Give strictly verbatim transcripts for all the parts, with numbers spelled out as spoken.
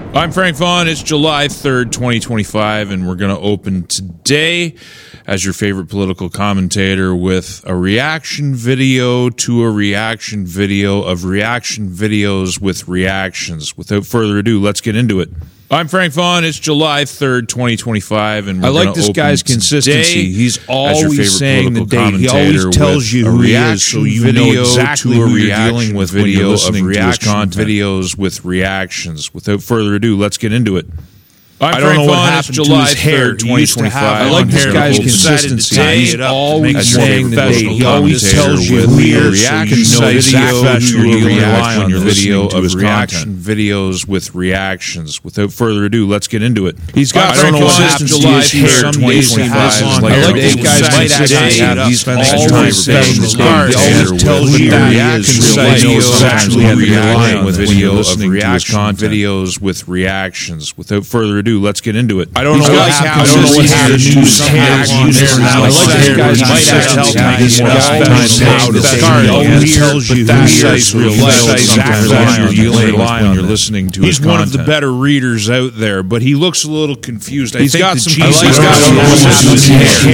I'm Frank Vaughn. It's July third, twenty twenty-five, and we're going to open today as your favorite political commentator with a reaction video to a reaction video of reaction videos with reactions. Without further ado, let's get into it. I'm Frank Vaughn. It's July third, twenty twenty-five, and we're I like this guy's consistency. He's always saying the date. He always tells you who he is, so you know exactly who you're dealing with when you're listening to his content. Videos with reactions. Without further ado, let's get into it. I'm I don't Frank know what Vaughn. happened It's to July his hair. third, He twenty used to have- twenty-five. I like this I'm guy's Harold. consistency. Decided He's today always as your saying the favorite date. He always commentator tells you with who he a is, so reaction you know exactly video who to you're a relying reaction on. You're video listening to of his reaction content. videos with reactions. Without further ado, let's get into it. He's got I don't know what Frank happened Vaughn. to July His hair. third, Some twenty days he twenty-five. has on. Like I like a this couple guy's seconds consistency. today. He spends Always time saying saying the the date. date. He always tells with you the who he reaction is, so you know videos exactly of who you're relying on with when video you're of listening to his reaction content. videos with reactions. Without further ado, let's get into it. I don't He's know got what like happened. how I don't know what his happened hair to his some hair. hair I on there now. like Some this hair guy's might consistency. have helped me He's more always times saying how to the start. date. He always Yes. tells you But who that's he how is, so you you know realize exactly sometimes what you're you're dealing dealing with with when you're listening to He's his one of the content. better readers out there, but he looks a little confused. I He's think got the some cheese he's is got some going on with his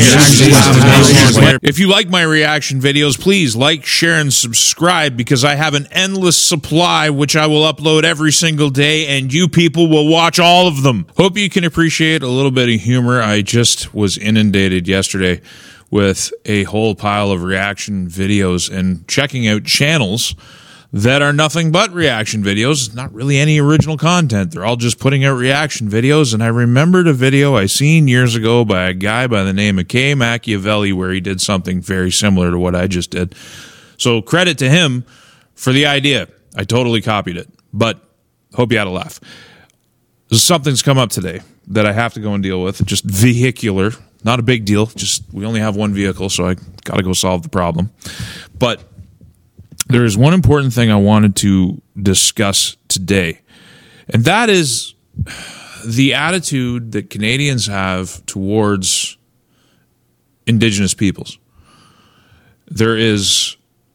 hair. hair. If you like my reaction videos, please like, share, and subscribe because I have an endless supply which I will upload every single day and you people will watch all of them. Hope you can appreciate a little bit of humor. I just was inundated yesterday with a whole pile of reaction videos and checking out channels that are nothing but reaction videos, not really any original content. They're all just putting out reaction videos. And I remembered a video I seen years ago by a guy by the name of Kay Machiavelli where he did something very similar to what I just did. So credit to him for the idea. I totally copied it, but hope you had a laugh. Something's come up today that I have to go and deal with. Just vehicular, not a big deal. Just we only have one vehicle, so I got to go solve the problem. But there is one important thing I wanted to discuss today, and that is the attitude that Canadians have towards Indigenous peoples. There is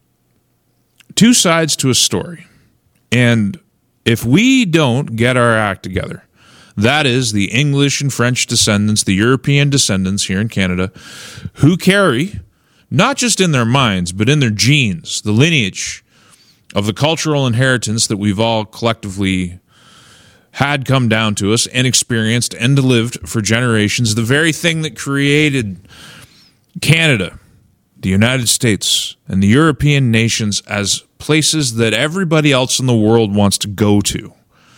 two sides to a story, and if we don't get our act together, that is the English and French descendants, the European descendants here in Canada, who carry not just in their minds, but in their genes, the lineage of the cultural inheritance that we've all collectively had come down to us and experienced and lived for generations, the very thing that created Canada, the United States, and the European nations as places that everybody else in the world wants to go to.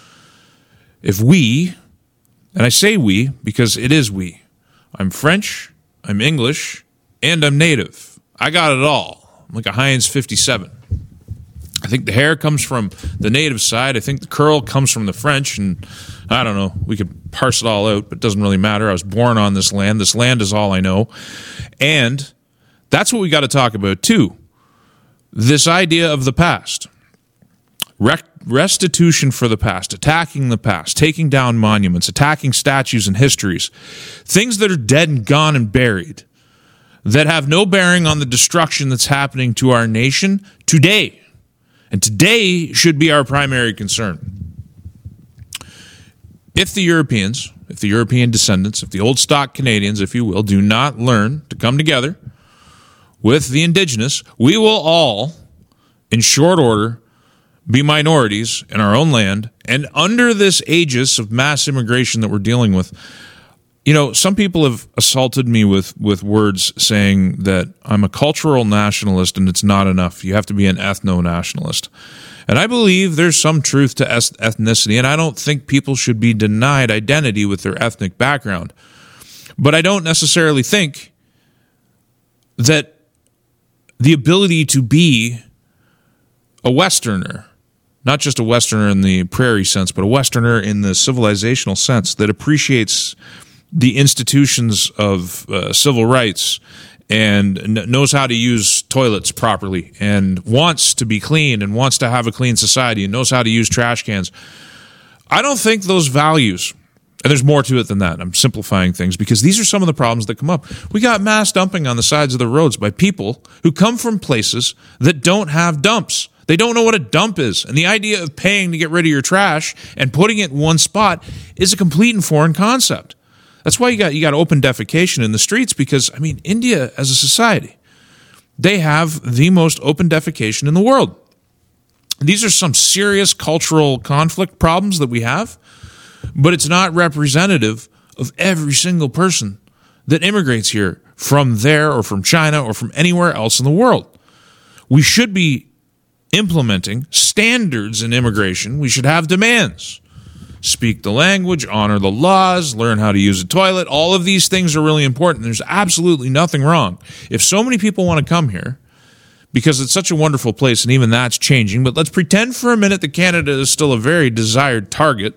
If we, and I say we because it is we, I'm French, I'm English, and I'm native. I got it all. I'm like a Heinz fifty-seven. I think the hair comes from the native side. I think the curl comes from the French. And I don't know. We could parse it all out, but it doesn't really matter. I was born on this land. This land is all I know. And that's what we got to talk about, too. This idea of the past. Rec- restitution for the past, attacking the past, taking down monuments, attacking statues and histories. Things that are dead and gone and buried. That have no bearing on the destruction that's happening to our nation today. And today should be our primary concern. If the Europeans, if the European descendants, if the old stock Canadians, if you will, do not learn to come together with the Indigenous, we will all, in short order, be minorities in our own land. And under this aegis of mass immigration that we're dealing with, you know, some people have assaulted me with, with words saying that I'm a cultural nationalist and it's not enough. You have to be an ethno-nationalist. And I believe there's some truth to ethnicity, and I don't think people should be denied identity with their ethnic background. But I don't necessarily think that the ability to be a Westerner, not just a Westerner in the prairie sense, but a Westerner in the civilizational sense that appreciates the institutions of uh, civil rights and n- knows how to use toilets properly and wants to be clean and wants to have a clean society and knows how to use trash cans. I don't think those values, and there's more to it than that. I'm simplifying things because these are some of the problems that come up. We got mass dumping on the sides of the roads by people who come from places that don't have dumps. They don't know what a dump is. And the idea of paying to get rid of your trash and putting it in one spot is a complete and foreign concept. That's why you got you got open defecation in the streets because, I mean, India as a society, they have the most open defecation in the world. These are some serious cultural conflict problems that we have, but it's not representative of every single person that immigrates here from there or from China or from anywhere else in the world. We should be implementing standards in immigration. We should have demands. Speak the language, honor the laws, learn how to use a toilet. All of these things are really important. There's absolutely nothing wrong. If so many people want to come here, because it's such a wonderful place, and even that's changing, but let's pretend for a minute that Canada is still a very desired target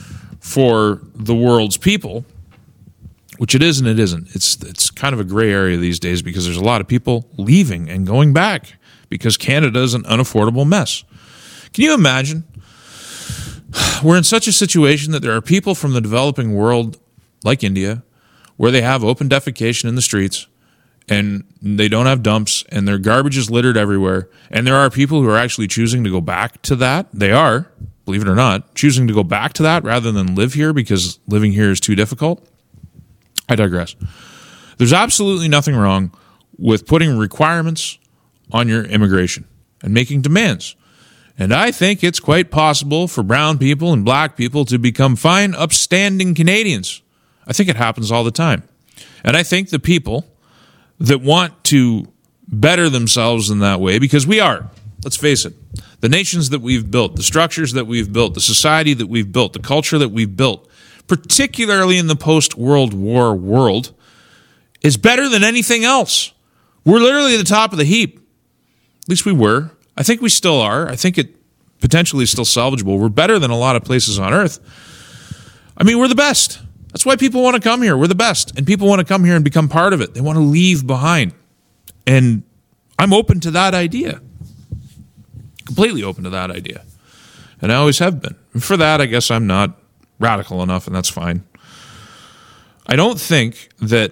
for the world's people, which it is and it isn't. It's, it's kind of a gray area these days because there's a lot of people leaving and going back because Canada is an unaffordable mess. Can you imagine? We're in such a situation that there are people from the developing world, like India, where they have open defecation in the streets, and they don't have dumps, and their garbage is littered everywhere, and there are people who are actually choosing to go back to that. They are, believe it or not, choosing to go back to that rather than live here because living here is too difficult. I digress. There's absolutely nothing wrong with putting requirements on your immigration and making demands. And I think it's quite possible for brown people and black people to become fine, upstanding Canadians. I think it happens all the time. And I think the people that want to better themselves in that way, because we are, let's face it, the nations that we've built, the structures that we've built, the society that we've built, the culture that we've built, particularly in the post-World War world, is better than anything else. We're literally at the top of the heap. At least we were. I think we still are. I think it potentially is still salvageable. We're better than a lot of places on earth. I mean, we're the best. That's why people want to come here. We're the best. And people want to come here and become part of it. They want to leave behind. And I'm open to that idea. Completely open to that idea. And I always have been. And for that, I guess I'm not radical enough, and that's fine. I don't think that,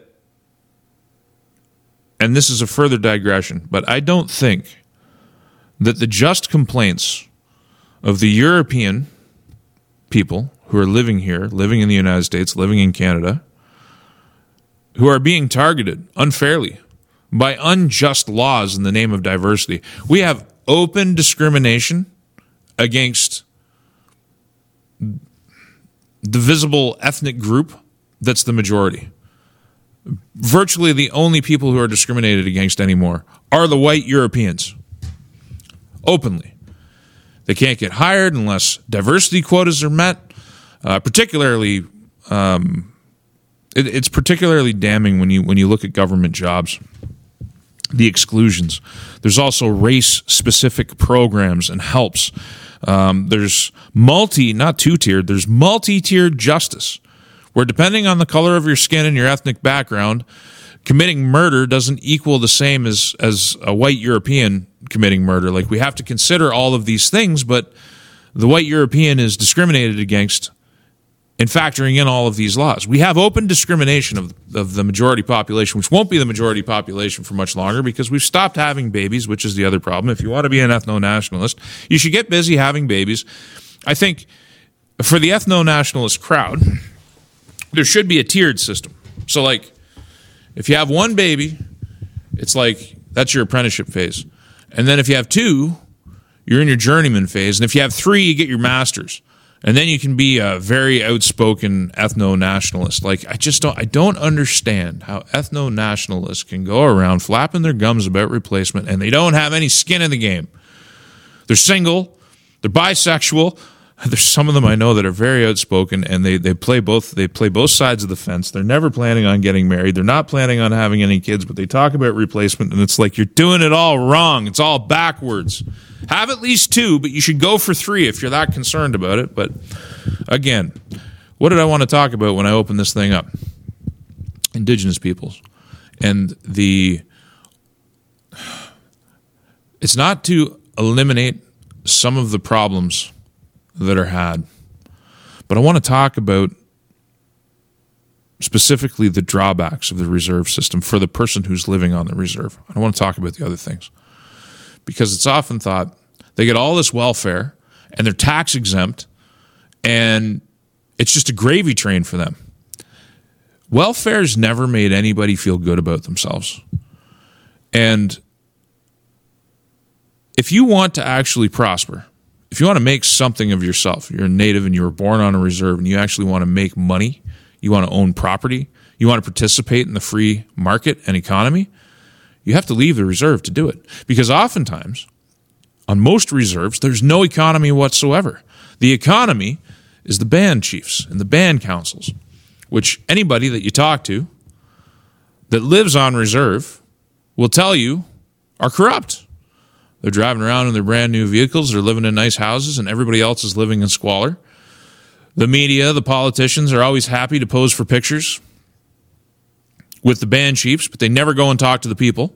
and this is a further digression, but I don't think that the just complaints of the European people who are living here, living in the United States, living in Canada, who are being targeted unfairly by unjust laws in the name of diversity. We have open discrimination against the visible ethnic group that's the majority. Virtually the only people who are discriminated against anymore are the white Europeans. Openly. They can't get hired unless diversity quotas are met. Uh, particularly, um, it, it's particularly damning when you when you look at government jobs. The exclusions. There's also race-specific programs and helps. Um, there's multi, not two-tiered, there's multi-tiered justice, where depending on the color of your skin and your ethnic background, committing murder doesn't equal the same as, as a white European committing murder. Like, we have to consider all of these things, but the white European is discriminated against in factoring in all of these laws. We have open discrimination of, of the majority population, which won't be the majority population for much longer because we've stopped having babies, which is the other problem. If you want to be an ethno-nationalist, you should get busy having babies. I think for the ethno-nationalist crowd, there should be a tiered system. So, like, if you have one baby, it's like that's your apprenticeship phase. And then if you have two, you're in your journeyman phase. And if you have three, you get your master's. And then you can be a very outspoken ethno-nationalist. Like, I just don't, I don't understand how ethno-nationalists can go around flapping their gums about replacement and they don't have any skin in the game. They're single, they're bisexual. There's some of them I know that are very outspoken, and they, they play both they play both sides of the fence. They're never planning on getting married. They're not planning on having any kids, but they talk about replacement, and it's like, you're doing it all wrong. It's all backwards. Have at least two, but you should go for three if you're that concerned about it. But again, what did I want to talk about when I opened this thing up? Indigenous peoples. And the it's not to eliminate some of the problems that are had, but I want to talk about specifically the drawbacks of the reserve system for the person who's living on the reserve. I don't want to talk about the other things, because it's often thought They get all this welfare, and they're tax exempt, and it's just a gravy train for them. Welfare's never made anybody feel good about themselves. And if you want to actually prosper, if you want to make something of yourself, you're a native and you were born on a reserve and you actually want to make money, you want to own property, you want to participate in the free market and economy, you have to leave the reserve to do it. Because oftentimes, on most reserves, there's no economy whatsoever. The economy is the band chiefs and the band councils, which anybody that you talk to that lives on reserve will tell you are corrupt. They're driving around in their brand new vehicles, they're living in nice houses, and everybody else is living in squalor. The media, the politicians are always happy to pose for pictures with the band chiefs, but they never go and talk to the people.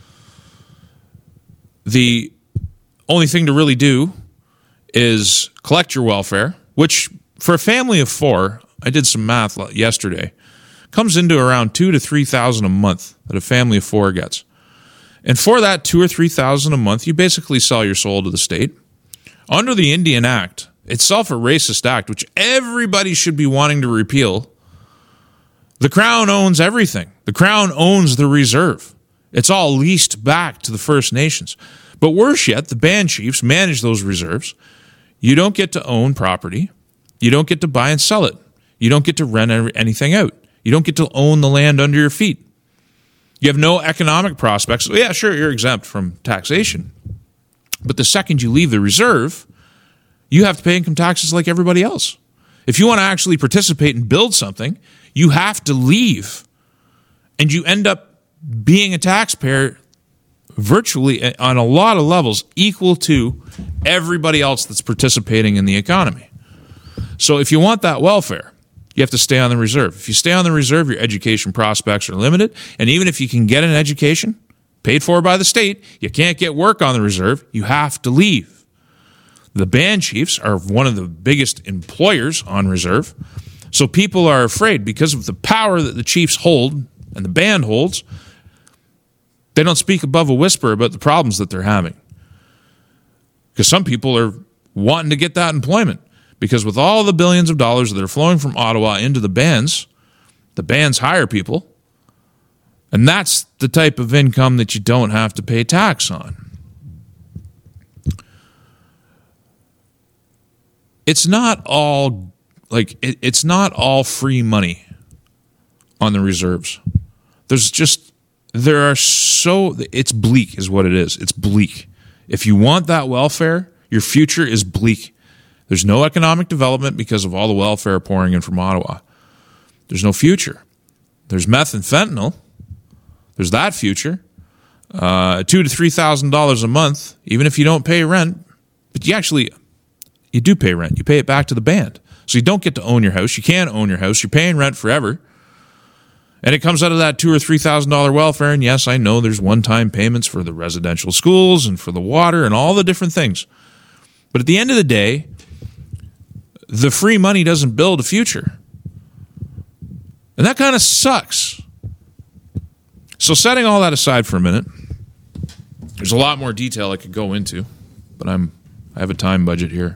The only thing to really do is collect your welfare, which for a family of four, I did some math yesterday, comes into around two to three thousand a month that a family of four gets. And for that two or three thousand a month, you basically sell your soul to the state. Under the Indian Act, itself a racist act, which everybody should be wanting to repeal, the Crown owns everything. The Crown owns the reserve. It's all leased back to the First Nations. But worse yet, the band chiefs manage those reserves. You don't get to own property. You don't get to buy and sell it. You don't get to rent anything out. You don't get to own the land under your feet. You have no economic prospects. So yeah, sure, you're exempt from taxation. But the second you leave the reserve, you have to pay income taxes like everybody else. If you want to actually participate and build something, you have to leave. And you end up being a taxpayer virtually on a lot of levels equal to everybody else that's participating in the economy. So if you want that welfare, you have to stay on the reserve. If you stay on the reserve, your education prospects are limited. And even if you can get an education paid for by the state, you can't get work on the reserve. You have to leave. The band chiefs are one of the biggest employers on reserve. So people are afraid because of the power that the chiefs hold and the band holds. They don't speak above a whisper about the problems that they're having. Because some people are wanting to get that employment. Because with all the billions of dollars that are flowing from Ottawa into the bands, the bands hire people. And that's the type of income that you don't have to pay tax on. It's not all, like, it, it's not all free money on the reserves. There's just, there are so, it's bleak is what it is. It's bleak. If you want that welfare, your future is bleak. There's no economic development because of all the welfare pouring in from Ottawa. There's no future. There's meth and fentanyl. There's that future. Uh, two to three thousand dollars a month, even if you don't pay rent. But you actually, you do pay rent. You pay it back to the band. So you don't get to own your house. You can't own your house. You're paying rent forever. And it comes out of that two or three thousand dollar welfare. And yes, I know there's one-time payments for the residential schools and for the water and all the different things. But at the end of the day, the free money doesn't build a future. And that kind of sucks. So setting all that aside for a minute, there's a lot more detail I could go into, but I'm I have a time budget here.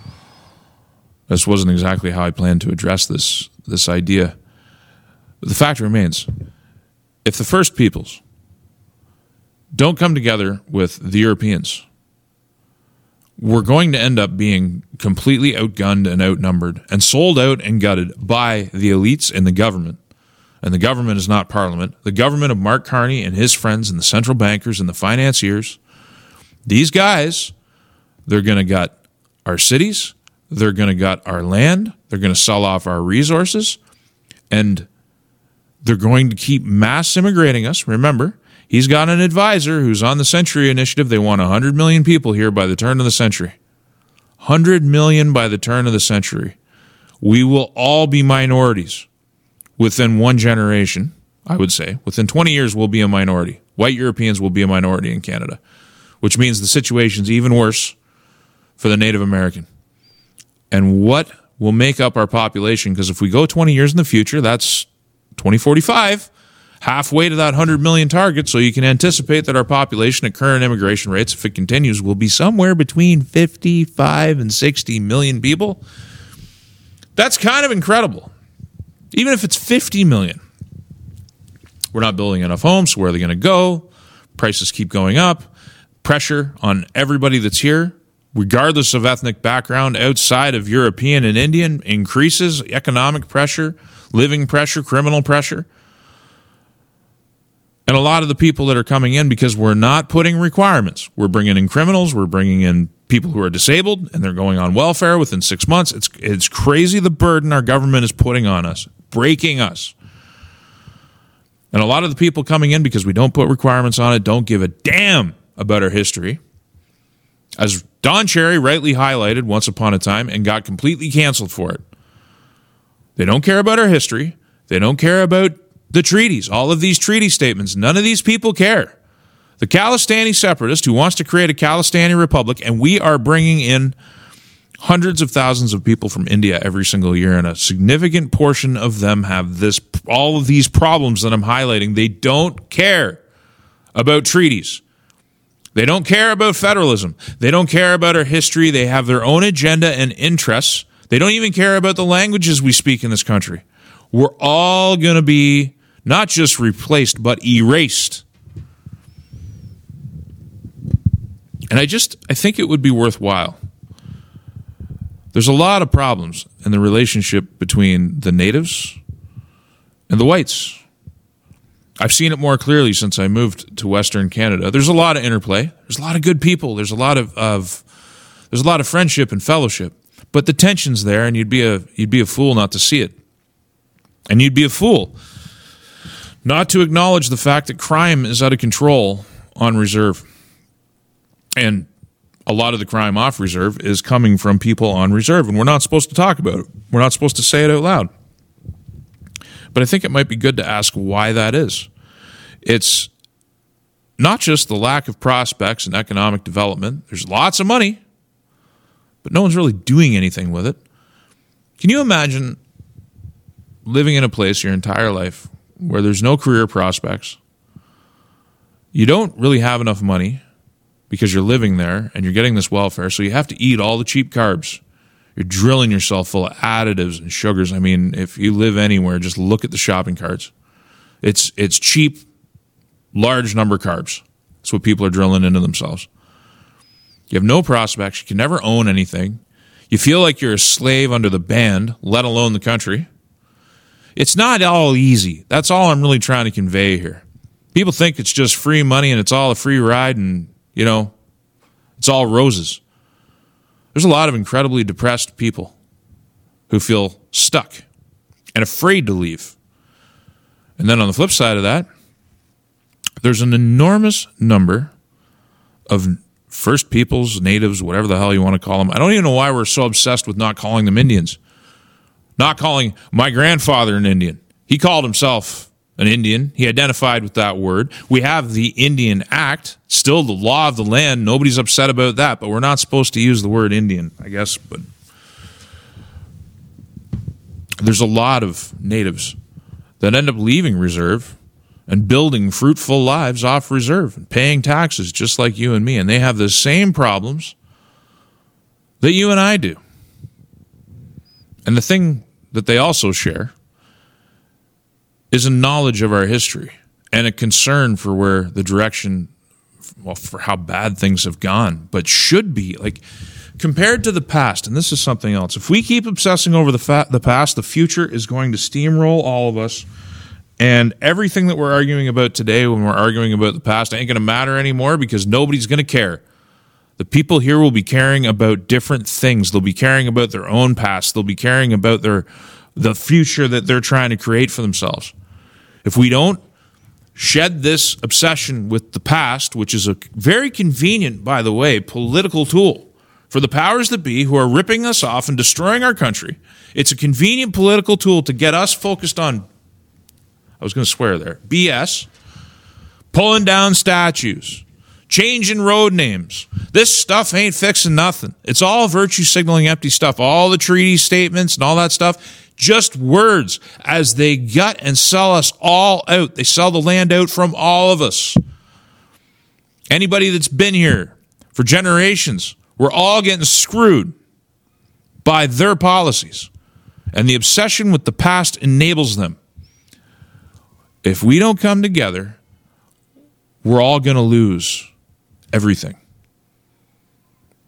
This wasn't exactly how I planned to address this this idea. But the fact remains, if the First Peoples don't come together with the Europeans, we're going to end up being completely outgunned and outnumbered and sold out and gutted by the elites in the government. And the government is not Parliament. The government of Mark Carney and his friends and the central bankers and the financiers, these guys, they're going to gut our cities. They're going to gut our land. They're going to sell off our resources. And they're going to keep mass immigrating us. Remember, he's got an advisor who's on the Century Initiative. They want one hundred million people here by the turn of the century. one hundred million by the turn of the century. We will all be minorities within one generation, I would say. Within twenty years, we'll be a minority. White Europeans will be a minority in Canada, which means the situation's even worse for the Native American. And what will make up our population? Because if we go twenty years in the future, that's twenty forty-five. halfway to that one hundred million target, so you can anticipate that our population at current immigration rates, if it continues, will be somewhere between fifty-five and sixty million people. That's kind of incredible. Even if it's fifty million. We're not building enough homes, so where are they going to go? Prices keep going up. Pressure on everybody that's here, regardless of ethnic background, outside of European and Indian, increases. Economic pressure, living pressure, criminal pressure. And a lot of the people that are coming in, because we're not putting requirements, we're bringing in criminals, we're bringing in people who are disabled, and they're going on welfare within six months. It's it's crazy the burden our government is putting on us, breaking us. And a lot of the people coming in, because we don't put requirements on it, don't give a damn about our history. As Don Cherry rightly highlighted once upon a time and got completely canceled for it. They don't care about our history. They don't care about the treaties, all of these treaty statements. None of these people care. The Khalistani separatist who wants to create a Khalistani republic, and we are bringing in hundreds of thousands of people from India every single year, and a significant portion of them have this, all of these problems that I'm highlighting. They don't care about treaties. They don't care about federalism. They don't care about our history. They have their own agenda and interests. They don't even care about the languages we speak in this country. We're all going to be not just replaced, but erased. And I just, I think it would be worthwhile. There's a lot of problems in the relationship between the natives and the whites. I've seen it more clearly since I moved to Western Canada. There's a lot of interplay. There's a lot of good people. There's a lot of, of there's a lot of friendship and fellowship. But the tension's there, and you'd be a you'd be a fool not to see it. And you'd be a fool not to acknowledge the fact that crime is out of control on reserve. And a lot of the crime off reserve is coming from people on reserve, and we're not supposed to talk about it. We're not supposed to say it out loud. But I think it might be good to ask why that is. It's not just the lack of prospects and economic development. There's lots of money, but no one's really doing anything with it. Can you imagine living in a place your entire life where there's no career prospects? You don't really have enough money because you're living there and you're getting this welfare, so you have to eat all the cheap carbs. You're drilling yourself full of additives and sugars. I mean, if you live anywhere, just look at the shopping carts. It's it's cheap, large number carbs. That's what people are drilling into themselves. You have no prospects. You can never own anything. You feel like you're a slave under the band, let alone the country. It's not all easy. That's all I'm really trying to convey here. People think it's just free money and it's all a free ride and, you know, it's all roses. There's a lot of incredibly depressed people who feel stuck and afraid to leave. And then on the flip side of that, there's an enormous number of First Peoples, natives, whatever the hell you want to call them. I don't even know why we're so obsessed with not calling them Indians. Not calling my grandfather an Indian. He called himself an Indian. He identified with that word. We have the Indian Act, still the law of the land. Nobody's upset about that, but we're not supposed to use the word Indian, I guess. But there's a lot of natives that end up leaving reserve and building fruitful lives off reserve and paying taxes just like you and me. And they have the same problems that you and I do. And the thing that they also share is a knowledge of our history and a concern for where the direction, well, for how bad things have gone, but should be. Like, compared to the past, and this is something else, if we keep obsessing over the fa- the past, the future is going to steamroll all of us, and everything that we're arguing about today when we're arguing about the past ain't going to matter anymore because nobody's going to care. The people here will be caring about different things. They'll be caring about their own past. They'll be caring about their the future that they're trying to create for themselves. If we don't shed this obsession with the past, which is a very convenient, by the way, political tool for the powers that be who are ripping us off and destroying our country, it's a convenient political tool to get us focused on, I was going to swear there, B S, pulling down statues, changing road names. This stuff ain't fixing nothing. It's all virtue signaling empty stuff. All the treaty statements and all that stuff Just words, as they gut and sell us all out. They sell the land out from all of us. Anybody that's been here for generations, we're all getting screwed by their policies. And the obsession with the past enables them. If we don't come together, we're all going to lose everything.